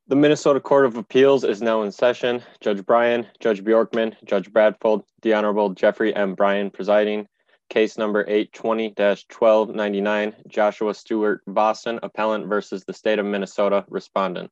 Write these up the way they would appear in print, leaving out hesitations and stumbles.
The Minnesota Court of Appeals is now in session. Judge Bryan, Judge Bjorkman, Judge Bradfold, the Honorable Jeffrey M. Bryan presiding. Case number 820-1299, Joshua Stewart Vossen, appellant versus the state of Minnesota, respondent.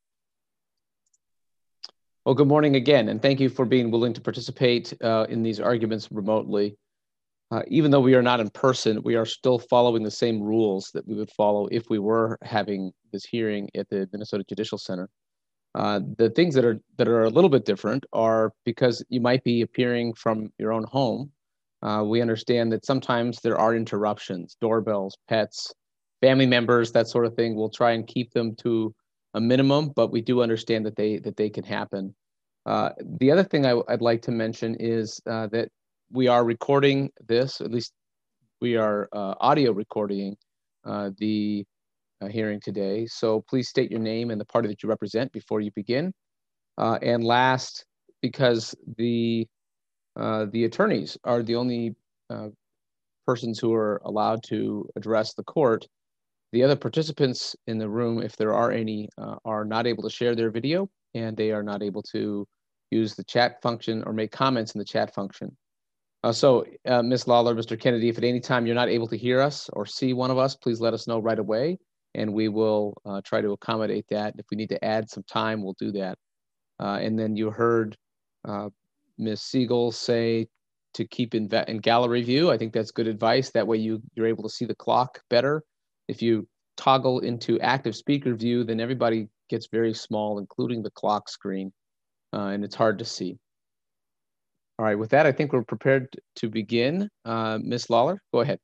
Well, good morning again, and thank you for being willing to participate in these arguments remotely. Even though we are not in person, we are still following the same rules that we would follow if we were having this hearing at the Minnesota Judicial Center. The things that are a little bit different are because you might be appearing from your own home. We understand that sometimes there are interruptions, doorbells, pets, family members, that sort of thing. We'll try and keep them to a minimum, but we do understand that they can happen. The other thing I'd like to mention is that we are recording this, at least we are audio recording the hearing today. So please state your name and the party that you represent before you begin. And last, because the attorneys are the only persons who are allowed to address the court, the other participants in the room, if there are any, are not able to share their video, and they are not able to use the chat function or make comments in the chat function. So Ms. Lawler, Mr. Kennedy, if at any time you're not able to hear us or see one of us, please let us know right away, and we will try to accommodate that. If we need to add some time, we'll do that. And then you heard Ms. Siegel say to keep in gallery view. I think that's good advice. That way you're able to see the clock better. If you toggle into active speaker view, then everybody gets very small, including the clock screen, and it's hard to see. All right, with that, I think we're prepared to begin. Ms. Lawler, go ahead.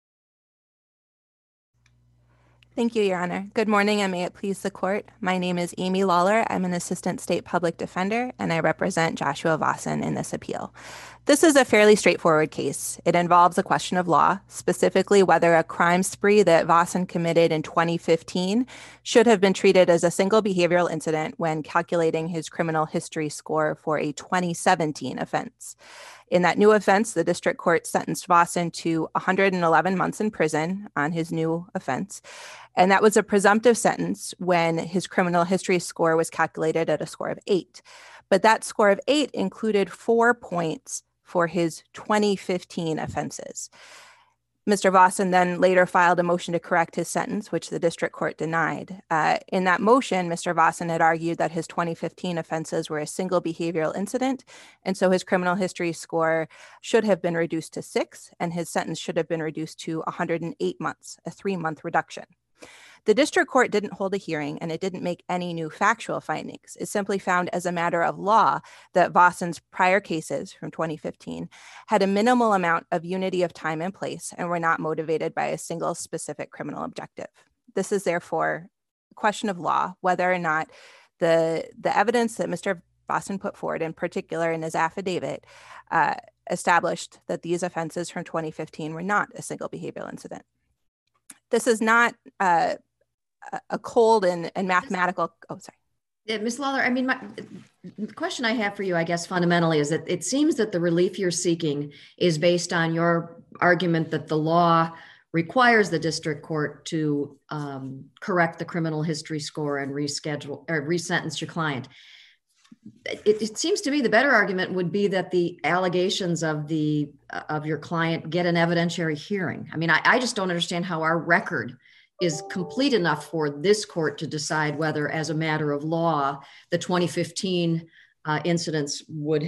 Thank you, Your Honor. Good morning, and may it please the court. My name is Amy Lawler. I'm an assistant state public defender, and I represent Joshua Vossen in this appeal. This is a fairly straightforward case. It involves a question of law, specifically whether a crime spree that Vossen committed in 2015 should have been treated as a single behavioral incident when calculating his criminal history score for a 2017 offense. In that new offense, the district court sentenced Vossen to 111 months in prison on his new offense. And that was a presumptive sentence when his criminal history score was calculated at a score of 8. But that score of 8 included 4 points for his 2015 offenses. Mr. Vossen then later filed a motion to correct his sentence, which the district court denied. In that motion, Mr. Vossen had argued that his 2015 offenses were a single behavioral incident, and so his criminal history score should have been reduced to 6, and his sentence should have been reduced to 108 months, a 3-month reduction. The district court didn't hold a hearing, and it didn't make any new factual findings. It simply found as a matter of law that Vossen's prior cases from 2015 had a minimal amount of unity of time and place and were not motivated by a single specific criminal objective. This is therefore a question of law, whether or not the evidence that Mr. Vossen put forward, in particular in his affidavit, established that these offenses from 2015 were not a single behavioral incident. This is not a cold and mathematical, Ms. Lawler, I mean, the question I have for you, I guess, fundamentally is that it seems that the relief you're seeking is based on your argument that the law requires the district court to correct the criminal history score and reschedule or resentence your client. It seems to me the better argument would be that the allegations of your client get an evidentiary hearing. I mean, I just don't understand how our record is complete enough for this court to decide whether, as a matter of law, the 2015 incidents would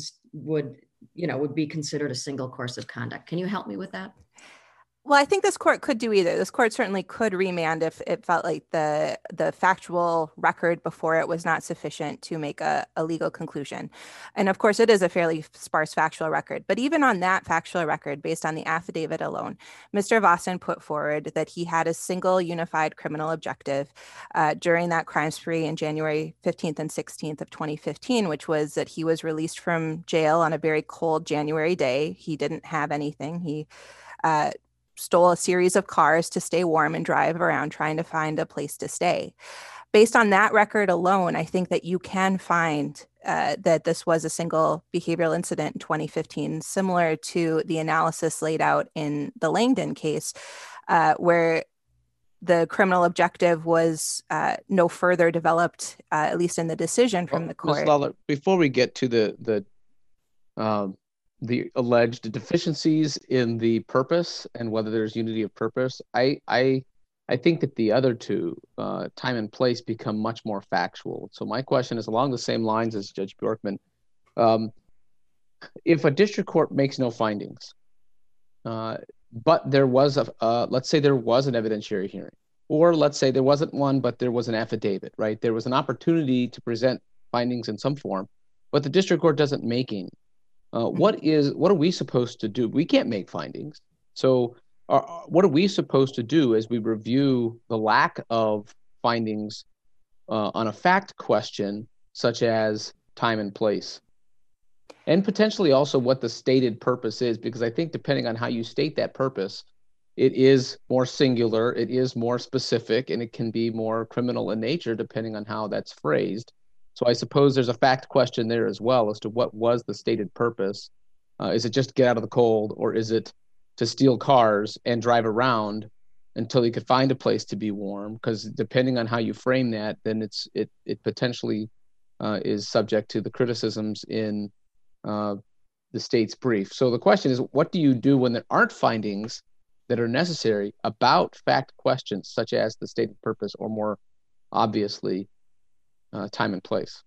be considered a single course of conduct. Can you help me with that? Well, I think this court could do either. This court certainly could remand if it felt like the factual record before it was not sufficient to make a legal conclusion. And of course, it is a fairly sparse factual record. But even on that factual record, based on the affidavit alone, Mr. Vossen put forward that he had a single unified criminal objective during that crime spree in January 15th and 16th of 2015, which was that he was released from jail on a very cold January day. He didn't have anything. He stole a series of cars to stay warm and drive around trying to find a place to stay. Based on that record alone, I think that you can find that this was a single behavioral incident in 2015, similar to the analysis laid out in the Langdon case, where the criminal objective was no further developed, at least in the decision from the court. Ms. Lawler, before we get to the alleged deficiencies in the purpose and whether there's unity of purpose, I think that the other two, time and place, become much more factual. So my question is along the same lines as Judge Bjorkman. If a district court makes no findings, but there was let's say there was an evidentiary hearing, or let's say there wasn't one, but there was an affidavit, right? There was an opportunity to present findings in some form, but the district court doesn't make any. What are we supposed to do? We can't make findings. So what are we supposed to do as we review the lack of findings on a fact question, such as time and place? And potentially also what the stated purpose is, because I think depending on how you state that purpose, it is more singular, it is more specific, and it can be more criminal in nature depending on how that's phrased. So I suppose there's a fact question there as well as to what was the stated purpose. Is it just get out of the cold, or is it to steal cars and drive around until you could find a place to be warm? Because depending on how you frame that, then it potentially is subject to the criticisms in the state's brief. So the question is, what do you do when there aren't findings that are necessary about fact questions such as the stated purpose, or more obviously time and place?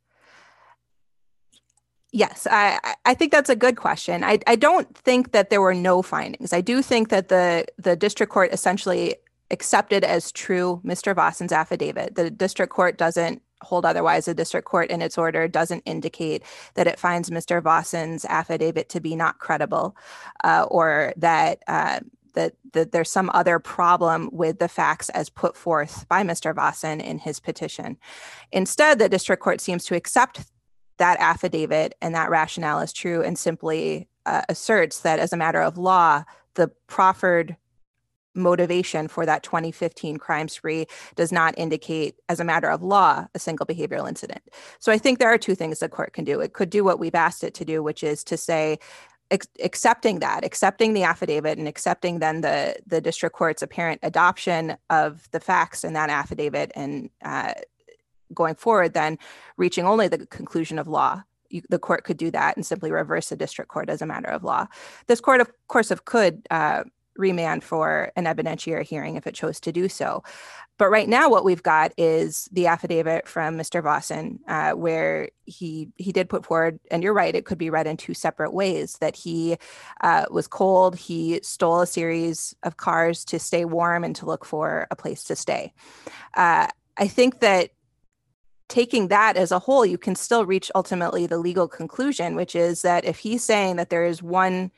Yes, I think that's a good question. I don't think that there were no findings. I do think that the district court essentially accepted as true Mr. Vassen's affidavit. The district court doesn't hold otherwise. The district court in its order doesn't indicate that it finds Mr. Vassen's affidavit to be not credible, or that there's some other problem with the facts as put forth by Mr. Vassen in his petition. Instead, the district court seems to accept that affidavit and that rationale is true, and simply asserts that as a matter of law, the proffered motivation for that 2015 crime spree does not indicate, as a matter of law, a single behavioral incident. So I think there are two things the court can do. It could do what we've asked it to do, which is to say, accepting the affidavit and accepting then the district court's apparent adoption of the facts in that affidavit, and going forward, then reaching only the conclusion of law. The court could do that and simply reverse the district court as a matter of law. This court, of course, could remand for an evidentiary hearing if it chose to do so. But right now, what we've got is the affidavit from Mr. Vassen, where he did put forward, and you're right, it could be read in two separate ways, that he was cold, he stole a series of cars to stay warm and to look for a place to stay. I think that taking that as a whole, you can still reach ultimately the legal conclusion, which is that if he's saying that there is one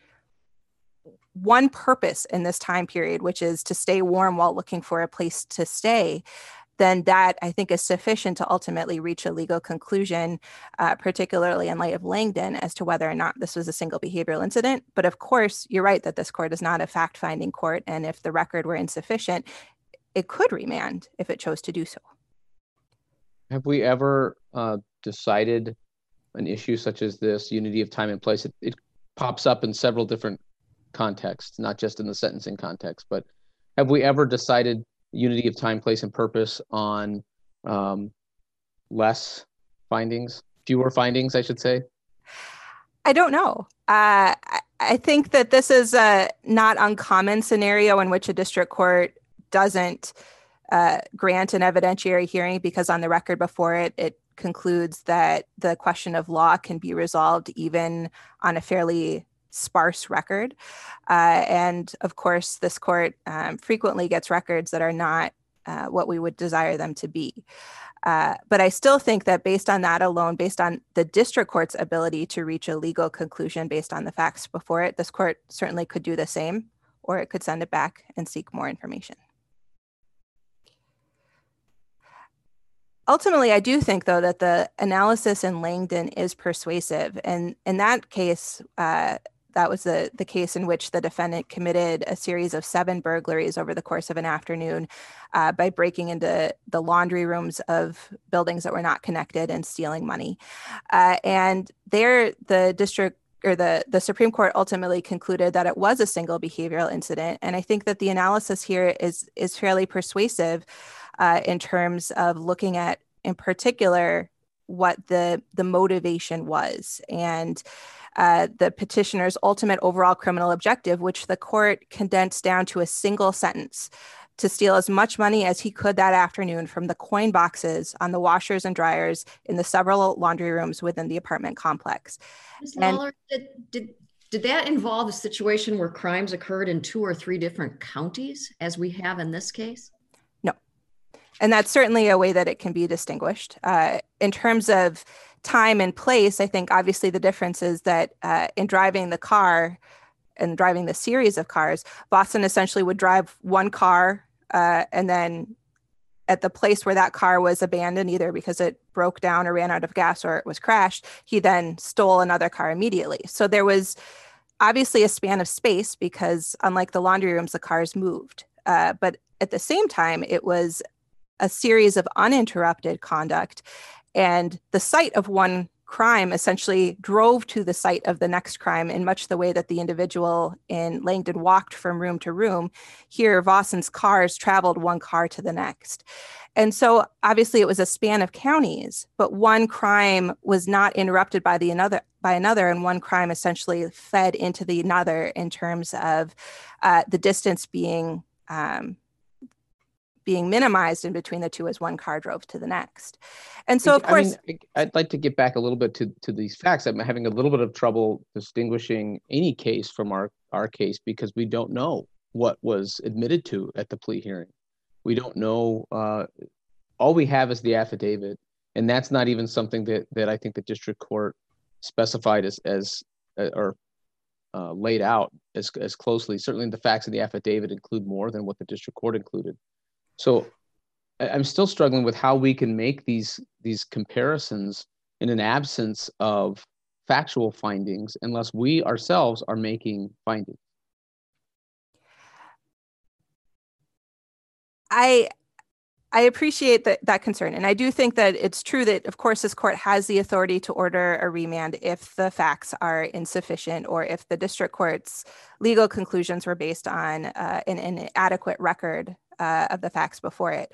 purpose in this time period, which is to stay warm while looking for a place to stay, then that, I think, is sufficient to ultimately reach a legal conclusion, particularly in light of Langdon, as to whether or not this was a single behavioral incident. But of course, you're right that this court is not a fact-finding court, and if the record were insufficient, it could remand if it chose to do so. Have we ever decided an issue such as this, unity of time and place? It pops up in several different contexts, not just in the sentencing context, but have we ever decided unity of time, place, and purpose on less findings, fewer findings, I should say? I don't know. I think that this is a not uncommon scenario in which a district court doesn't grant an evidentiary hearing because on the record before it concludes that the question of law can be resolved even on a fairly sparse record. And of course, this court frequently gets records that are not what we would desire them to be. But I still think that based on that alone, based on the district court's ability to reach a legal conclusion based on the facts before it, this court certainly could do the same, or it could send it back and seek more information. Ultimately, I do think, though, that the analysis in Langdon is persuasive. And in that case, that was the case in which the defendant committed a series of 7 burglaries over the course of an afternoon by breaking into the laundry rooms of buildings that were not connected and stealing money. And there, the district or the Supreme Court ultimately concluded that it was a single behavioral incident. And I think that the analysis here is fairly persuasive in terms of looking at, in particular, what the motivation was and the petitioner's ultimate overall criminal objective, which the court condensed down to a single sentence: to steal as much money as he could that afternoon from the coin boxes on the washers and dryers in the several laundry rooms within the apartment complex. Ms. Lawler, did that involve a situation where crimes occurred in 2 or 3 different counties, as we have in this case? No. And that's certainly a way that it can be distinguished. In terms of time and place, I think obviously the difference is that in driving the car and driving the series of cars, Vossen essentially would drive one car and then at the place where that car was abandoned, either because it broke down or ran out of gas or it was crashed, he then stole another car immediately. So there was obviously a span of space because unlike the laundry rooms, the cars moved. But at the same time, it was a series of uninterrupted conduct. And the site of one crime essentially drove to the site of the next crime in much the way that the individual in Langdon walked from room to room. Here, Vossen's cars traveled one car to the next. And so obviously it was a span of counties, but one crime was not interrupted by another, and one crime essentially fed into the another in terms of the distance being minimized in between the two as one car drove to the next. And so, of course, I'd like to get back a little bit to these facts. I'm having a little bit of trouble distinguishing any case from our case because we don't know what was admitted to at the plea hearing. We don't know. All we have is the affidavit, and that's not even something that I think the district court specified as laid out as closely. Certainly, the facts in the affidavit include more than what the district court included. So I'm still struggling with how we can make these comparisons in an absence of factual findings unless we ourselves are making findings. I appreciate that concern. And I do think that it's true that, of course, this court has the authority to order a remand if the facts are insufficient or if the district court's legal conclusions were based on an inadequate record of the facts before it.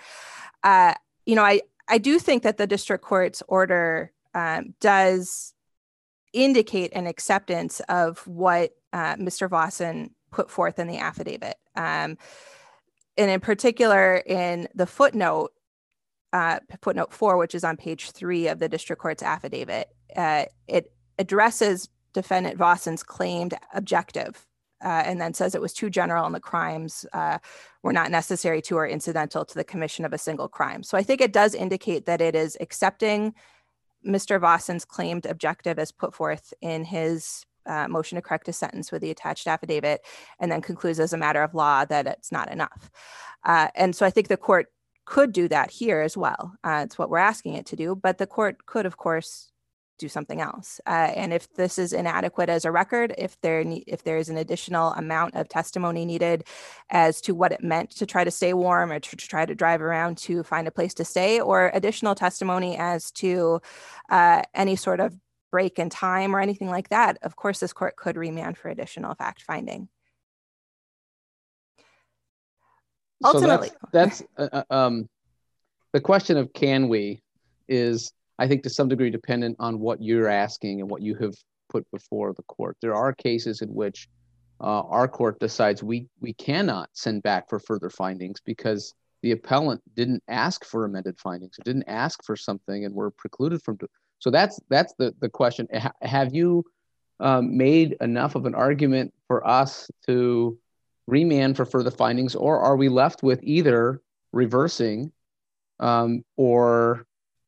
I do think that the district court's order does indicate an acceptance of what Mr. Vossen put forth in the affidavit. And in particular, in the footnote 4, which is on page 3 of the district court's affidavit, it addresses defendant Vossen's claimed objective and then says it was too general and the crimes were not necessary to or incidental to the commission of a single crime. So I think it does indicate that it is accepting Mr. Vossen's claimed objective as put forth in his motion to correct a sentence with the attached affidavit, and then concludes as a matter of law that it's not enough. And so I think the court could do that here as well. It's what we're asking it to do, but the court could, of course, do something else. And if this is inadequate as a record, if there is an additional amount of testimony needed as to what it meant to try to stay warm or to try to drive around to find a place to stay, or additional testimony as to any sort of break in time or anything like that, of course, this court could remand for additional fact finding. Ultimately, so that's the question of can we is, I think, to some degree dependent on what you're asking and what you have put before the court. There are cases in which our court decides we cannot send back for further findings because the appellant didn't ask for amended findings. It didn't ask for something and were precluded from. So that's the question. Have you made enough of an argument for us to remand for further findings, or are we left with either reversing or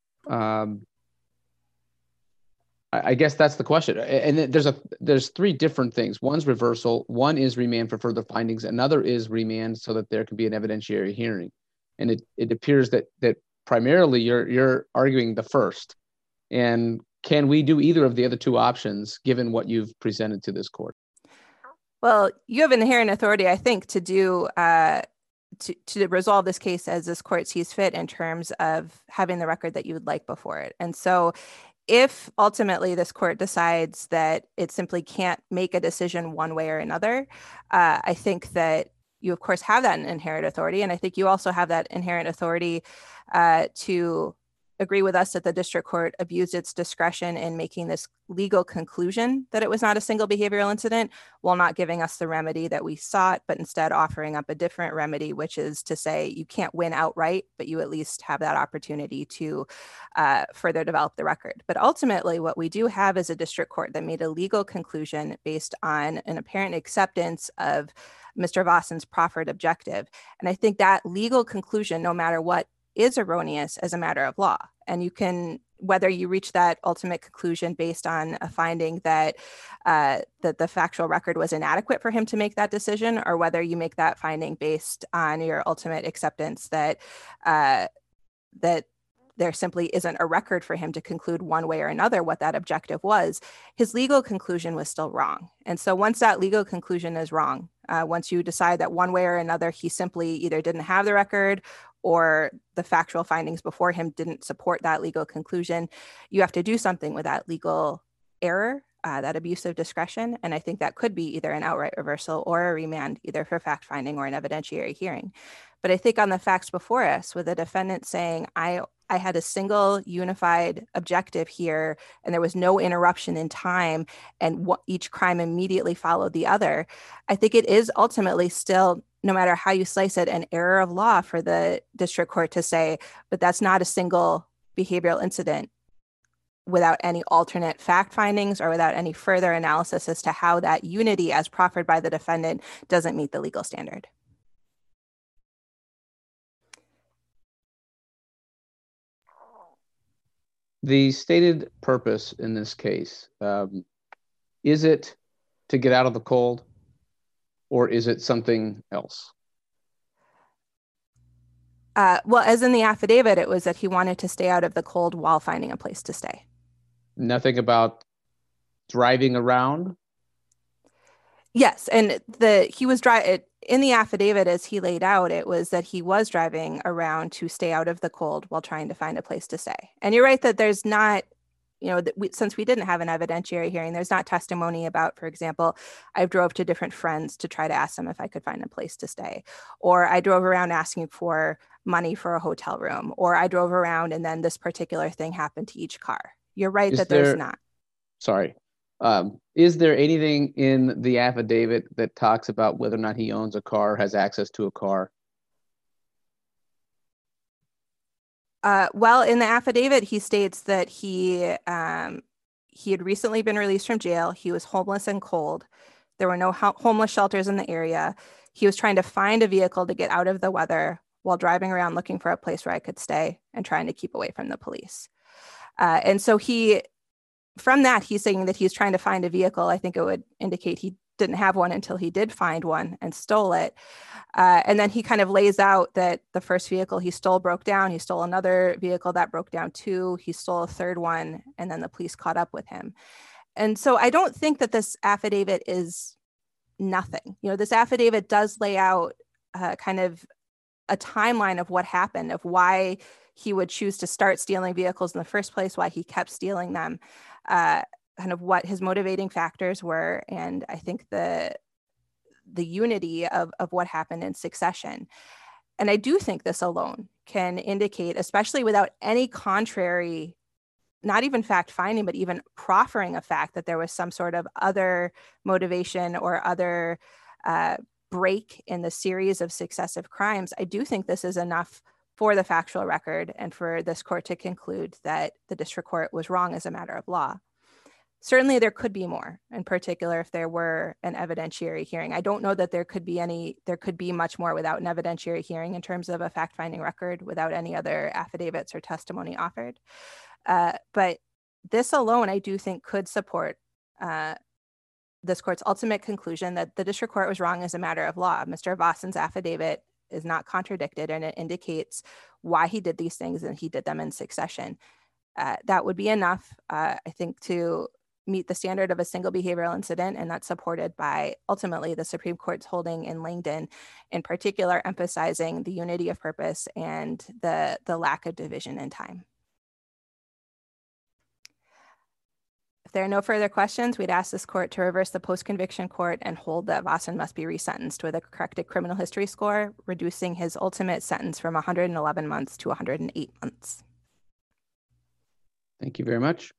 I guess that's the question. And there's 3 different things. One's reversal, one is remand for further findings, another is remand so that there can be an evidentiary hearing. And it appears that primarily you're arguing the first. And can we do either of the other 2 options given what you've presented to this court? Well, you have inherent authority, I think, to do to resolve this case as this court sees fit in terms of having the record that you would like before it. And so if ultimately this court decides that it simply can't make a decision one way or another, I think that you, of course, have that inherent authority. And I think you also have that inherent authority to agree with us that the district court abused its discretion in making this legal conclusion that it was not a single behavioral incident, while not giving us the remedy that we sought, but instead offering up a different remedy, which is to say you can't win outright, but you at least have that opportunity to further develop the record. But ultimately, what we do have is a district court that made a legal conclusion based on an apparent acceptance of Mr. Vassen's proffered objective. And I think that legal conclusion, no matter what, is erroneous as a matter of law. And you can, whether you reach that ultimate conclusion based on a finding that that the factual record was inadequate for him to make that decision, or whether you make that finding based on your ultimate acceptance that that there simply isn't a record for him to conclude one way or another what that objective was, his legal conclusion was still wrong. And so once that legal conclusion is wrong, once you decide that one way or another he simply either didn't have the record or the factual findings before him didn't support that legal conclusion, you have to do something with that legal error, that abuse of discretion. And I think that could be either an outright reversal or a remand, either for fact finding or an evidentiary hearing. But I think on the facts before us, with the defendant saying, I had a single unified objective here, and there was no interruption in time, and each crime immediately followed the other, I think it is ultimately still, no matter how you slice it, an error of law for the district court to say, but that's not a single behavioral incident, without any alternate fact findings or without any further analysis as to how that unity as proffered by the defendant doesn't meet the legal standard. The stated purpose in this case, is it to get out of the cold, or is it something else? Well, as in the affidavit, it was that he wanted to stay out of the cold while finding a place to stay. Nothing about driving around? Yes, and he was in the affidavit, as he laid out, it was that he was driving around to stay out of the cold while trying to find a place to stay. And you're right that there's not, since we didn't have an evidentiary hearing, there's not testimony about, for example, I drove to different friends to try to ask them if I could find a place to stay, or I drove around asking for money for a hotel room, or I drove around and then this particular thing happened to each car. You're right that there's not. Sorry. Is there anything in the affidavit that talks about whether or not he owns a car, has access to a car? Well, in the affidavit, he states that he had recently been released from jail. He was homeless and cold. There were no homeless shelters in the area. He was trying to find a vehicle to get out of the weather while driving around looking for a place where I could stay and trying to keep away from the police. And so from that, he's saying that he's trying to find a vehicle. I think it would indicate he didn't have one until he did find one and stole it. And then he kind of lays out that the first vehicle he stole broke down. He stole another vehicle that broke down too. He stole a third one, and then the police caught up with him. And so I don't think that this affidavit is nothing. This affidavit does lay out kind of a timeline of what happened, of why he would choose to start stealing vehicles in the first place, why he kept stealing them, kind of what his motivating factors were. And I think the unity of what happened in succession. And I do think this alone can indicate, especially without any contrary, not even fact finding, but even proffering a fact that there was some sort of other motivation or other break in the series of successive crimes. I do think this is enough for the factual record and for this court to conclude that the district court was wrong as a matter of law. Certainly there could be more, in particular if there were an evidentiary hearing. I don't know that there could be much more without an evidentiary hearing in terms of a fact-finding record, without any other affidavits or testimony offered. But this alone, I do think, could support this court's ultimate conclusion that the district court was wrong as a matter of law. Mr. Vassen's affidavit is not contradicted, and it indicates why he did these things, and he did them in succession. That would be enough, I think, to meet the standard of a single behavioral incident, and that's supported by ultimately the Supreme Court's holding in Langdon, in particular emphasizing the unity of purpose and the lack of division in time. If there are no further questions, we'd ask this court to reverse the post-conviction court and hold that Vossen must be resentenced with a corrected criminal history score, reducing his ultimate sentence from 111 months to 108 months. Thank you very much.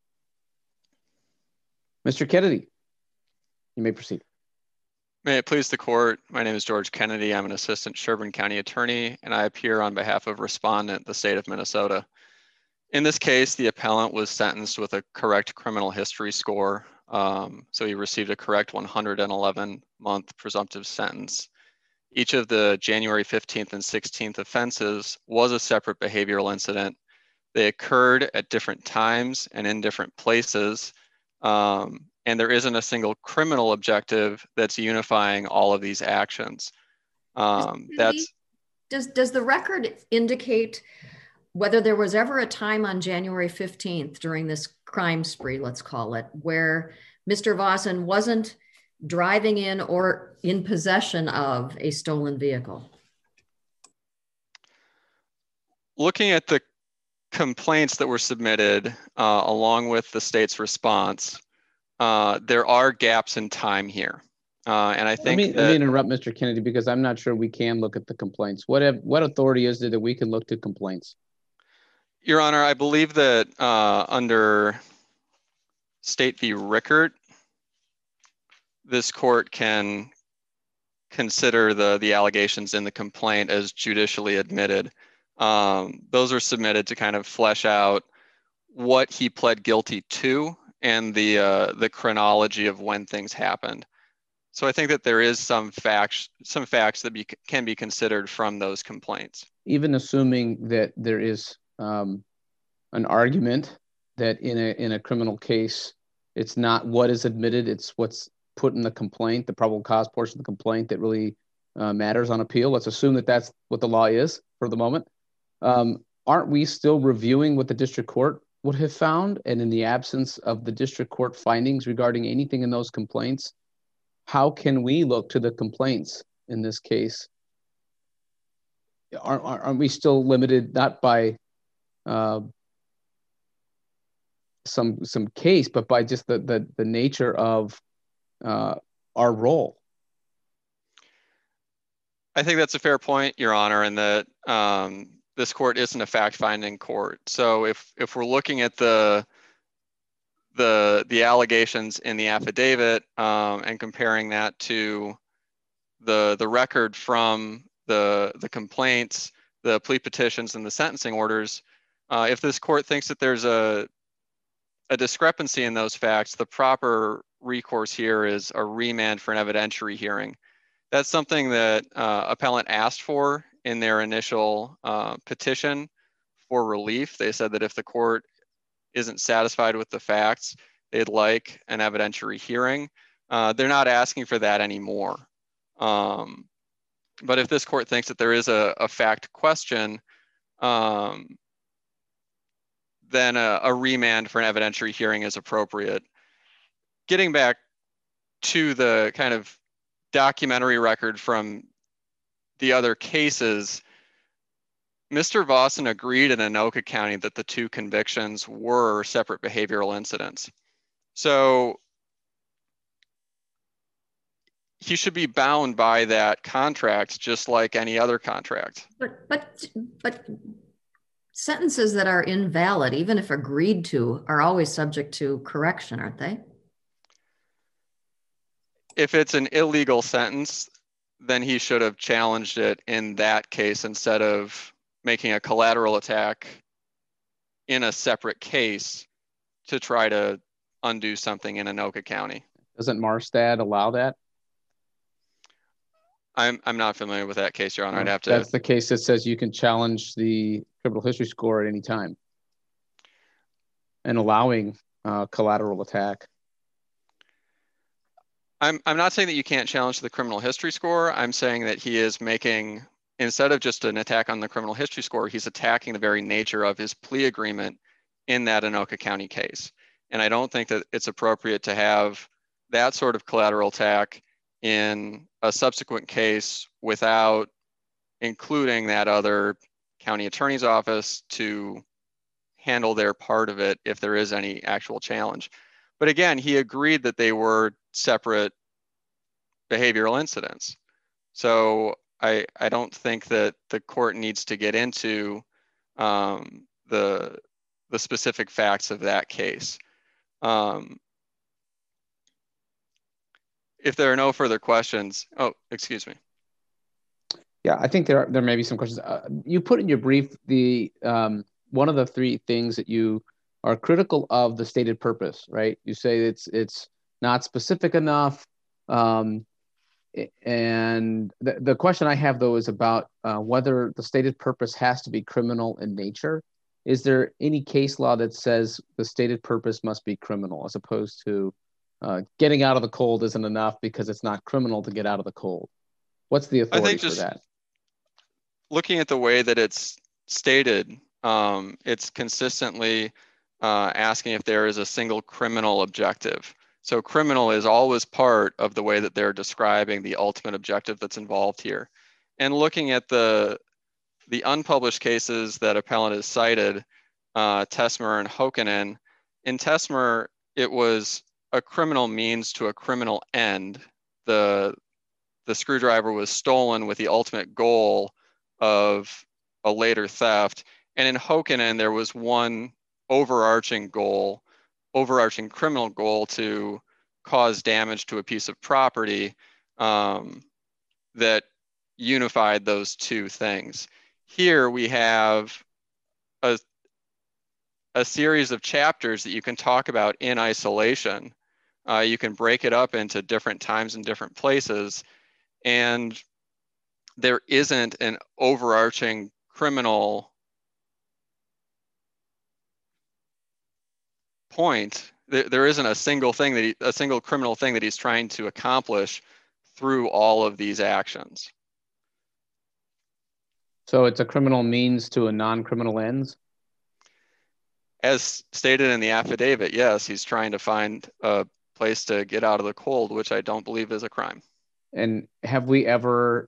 Mr. Kennedy, you may proceed. May it please the court, my name is George Kennedy. I'm an assistant Sherburne County attorney, and I appear on behalf of respondent, the state of Minnesota. In this case, the appellant was sentenced with a correct criminal history score. So he received a correct 111-month presumptive sentence. Each of the January 15th and 16th offenses was a separate behavioral incident. They occurred at different times and in different places. And there isn't a single criminal objective that's unifying all of these actions. Does the record indicate whether there was ever a time on January 15th during this crime spree, let's call it, where Mr. Vossen wasn't driving in or in possession of a stolen vehicle? Looking at the complaints that were submitted along with the state's response, there are gaps in time here. And I think let me interrupt Mr. Kennedy, because I'm not sure we can look at the complaints. What authority is there that we can look to complaints? Your Honor, I believe that under State v. Rickert, this court can consider the allegations in the complaint as judicially admitted. Those are submitted to kind of flesh out what he pled guilty to and the chronology of when things happened. So I think that there is some facts that can be considered from those complaints. Even assuming that there is an argument that in a criminal case, it's not what is admitted, it's what's put in the complaint, the probable cause portion of the complaint that really matters on appeal. Let's assume that that's what the law is for the moment. Aren't we still reviewing what the district court would have found? And in the absence of the district court findings regarding anything in those complaints, how can we look to the complaints in this case? Aren't we still limited not by some case, but by just the nature of our role? I think that's a fair point, Your Honor, and that this court isn't a fact-finding court. So if we're looking at the allegations in the affidavit and comparing that to the record from the complaints, the plea petitions, and the sentencing orders, if this court thinks that there's a discrepancy in those facts, the proper recourse here is a remand for an evidentiary hearing. That's something that appellant asked for in their initial petition for relief. They said that if the court isn't satisfied with the facts, they'd like an evidentiary hearing. They're not asking for that anymore. But if this court thinks that there is a fact question, then a remand for an evidentiary hearing is appropriate. Getting back to the kind of documentary record from the other cases, Mr. Vossen agreed in Anoka County that the two convictions were separate behavioral incidents. So he should be bound by that contract just like any other contract. But sentences that are invalid, even if agreed to, are always subject to correction, aren't they? If it's an illegal sentence, then he should have challenged it in that case instead of making a collateral attack in a separate case to try to undo something in Anoka County. Doesn't Marstad allow that? I'm not familiar with that case, Your Honor. I'd have to. That's the case that says you can challenge the criminal history score at any time and allowing collateral attack. I'm not saying that you can't challenge the criminal history score. I'm saying that he is making, instead of just an attack on the criminal history score, he's attacking the very nature of his plea agreement in that Anoka County case. And I don't think that it's appropriate to have that sort of collateral attack in a subsequent case without including that other county attorney's office to handle their part of it if there is any actual challenge. But again, he agreed that they were separate behavioral incidents. So I don't think that the court needs to get into the specific facts of that case. If there are no further questions, oh, excuse me. Yeah, I think there may be some questions. You put in your brief the one of the three things that you are critical of the stated purpose, right? You say it's not specific enough. And the question I have, though, is about whether the stated purpose has to be criminal in nature. Is there any case law that says the stated purpose must be criminal, as opposed to getting out of the cold isn't enough because it's not criminal to get out of the cold? What's the authority for that? Looking at the way that it's stated, it's consistently asking if there is a single criminal objective. So criminal is always part of the way that they're describing the ultimate objective that's involved here. And looking at the unpublished cases that appellant has cited, Tesmer and Hokkanen, in Tesmer, it was a criminal means to a criminal end. The screwdriver was stolen with the ultimate goal of a later theft. And in Hokkanen, there was one overarching criminal goal to cause damage to a piece of property that unified those two things. Here we have a series of chapters that you can talk about in isolation. You can break it up into different times and different places, and there isn't an overarching criminal point. There isn't a single thing a single criminal thing that he's trying to accomplish through all of these actions. So it's a criminal means to a non-criminal ends? As stated in the affidavit, yes, he's trying to find a place to get out of the cold, which I don't believe is a crime. And have we ever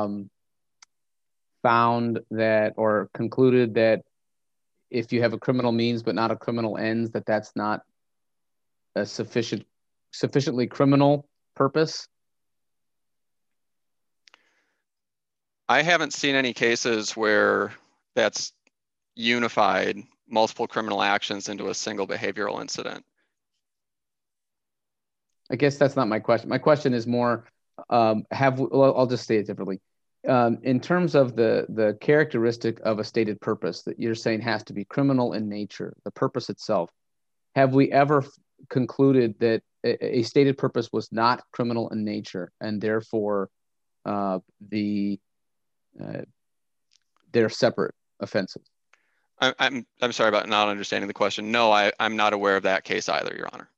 found that or concluded that if you have a criminal means but not a criminal ends, that that's not a sufficiently criminal purpose? I haven't seen any cases where that's unified multiple criminal actions into a single behavioral incident. I guess that's not my question. My question is more, I'll just say it differently. In terms of the characteristic of a stated purpose that you're saying has to be criminal in nature, the purpose itself, have we ever concluded that a stated purpose was not criminal in nature and therefore they're separate offenses? I'm sorry about not understanding the question. No, I'm not aware of that case either, Your Honor.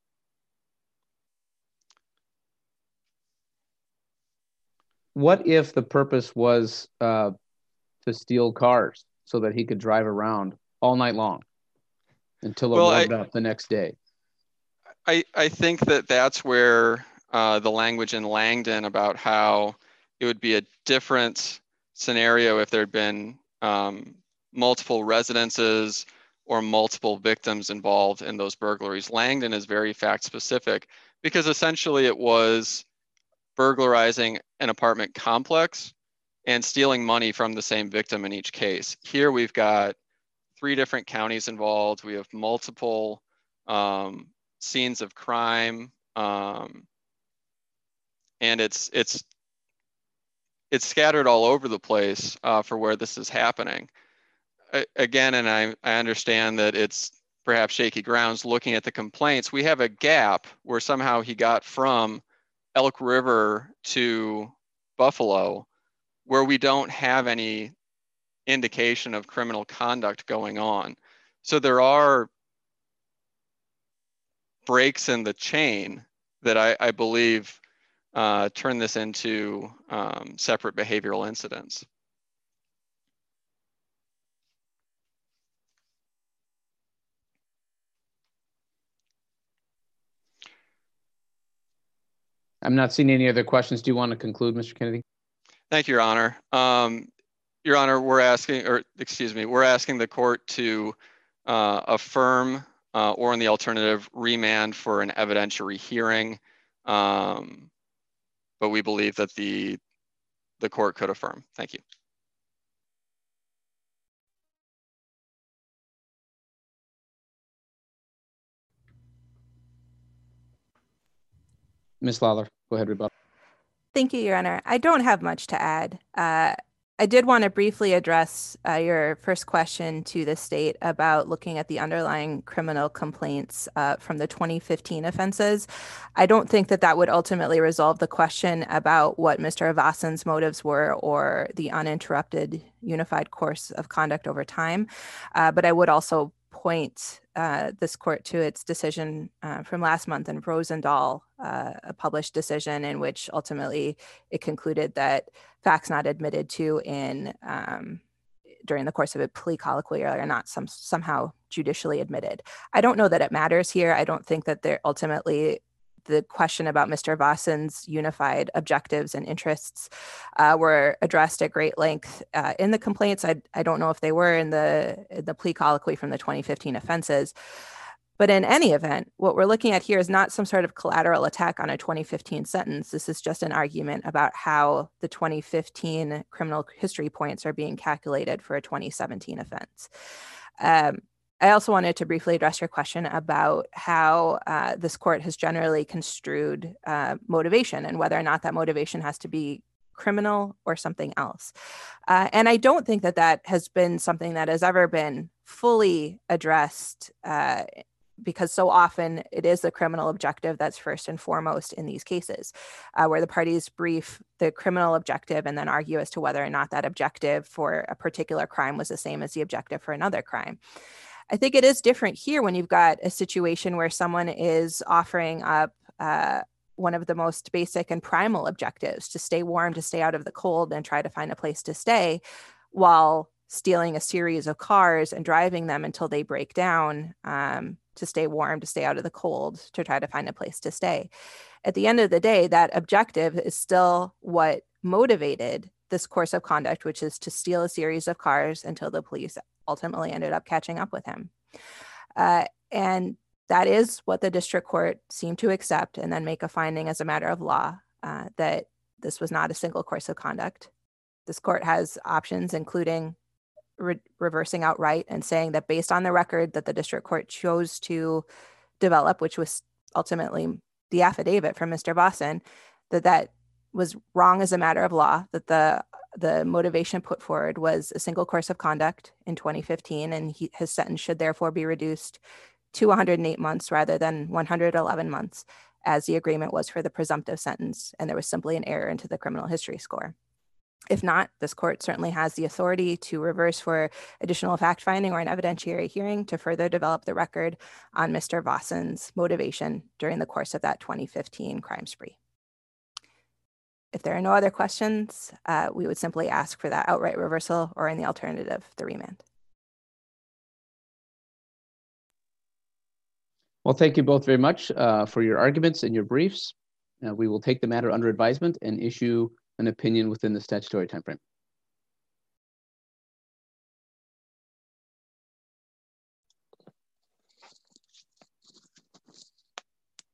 What if the purpose was to steal cars so that he could drive around all night long until it warmed up the next day? I think that that's where the language in Langdon about how it would be a different scenario if there'd been multiple residences or multiple victims involved in those burglaries. Langdon is very fact specific because essentially it was burglarizing an apartment complex and stealing money from the same victim in each case. Here we've got 3 different counties involved. We have multiple scenes of crime, and it's scattered all over the place for where this is happening. Again, and I understand that it's perhaps shaky grounds looking at the complaints. We have a gap where somehow he got from Elk River to Buffalo, where we don't have any indication of criminal conduct going on. So there are breaks in the chain that I believe turn this into separate behavioral incidents. I'm not seeing any other questions. Do you want to conclude, Mr. Kennedy? Thank you, Your Honor. Your Honor, we're asking the court to affirm or in the alternative, remand for an evidentiary hearing. But we believe that the court could affirm. Thank you. Ms. Lawler, go ahead, rebuttal. Thank you, Your Honor. I don't have much to add. I did want to briefly address your first question to the state about looking at the underlying criminal complaints from the 2015 offenses. I don't think that that would ultimately resolve the question about what Mr. Avasan's motives were or the uninterrupted unified course of conduct over time. But I would also point this court to its decision from last month in Rosendahl, a published decision in which ultimately it concluded that facts not admitted to in during the course of a plea colloquy are not somehow judicially admitted. I don't know that it matters here. I don't think that they're ultimately the question about Mr. Avasan's unified objectives and interests were addressed at great length in the complaints. I don't know if they were in the plea colloquy from the 2015 offenses. But in any event, what we're looking at here is not some sort of collateral attack on a 2015 sentence. This is just an argument about how the 2015 criminal history points are being calculated for a 2017 offense. I also wanted to briefly address your question about how this court has generally construed motivation and whether or not that motivation has to be criminal or something else. And I don't think that that has been something that has ever been fully addressed because so often it is the criminal objective that's first and foremost in these cases, where the parties brief the criminal objective and then argue as to whether or not that objective for a particular crime was the same as the objective for another crime. I think it is different here when you've got a situation where someone is offering up one of the most basic and primal objectives, to stay warm, to stay out of the cold and try to find a place to stay, while stealing a series of cars and driving them until they break down to stay warm, to stay out of the cold, to try to find a place to stay. At the end of the day, that objective is still what motivated this course of conduct, which is to steal a series of cars until the police ultimately ended up catching up with him. And that is what the district court seemed to accept and then make a finding as a matter of law that this was not a single course of conduct. This court has options, including reversing outright and saying that based on the record that the district court chose to develop, which was ultimately the affidavit from Mr. Avasan, that was wrong as a matter of law, that the motivation put forward was a single course of conduct in 2015, and his sentence should therefore be reduced to 108 months rather than 111 months, as the agreement was for the presumptive sentence, and there was simply an error into the criminal history score. If not, this court certainly has the authority to reverse for additional fact-finding or an evidentiary hearing to further develop the record on Mr. Avasan's motivation during the course of that 2015 crime spree. If there are no other questions, we would simply ask for that outright reversal, or in the alternative, the remand. Well, thank you both very much for your arguments and your briefs. We will take the matter under advisement and issue an opinion within the statutory timeframe.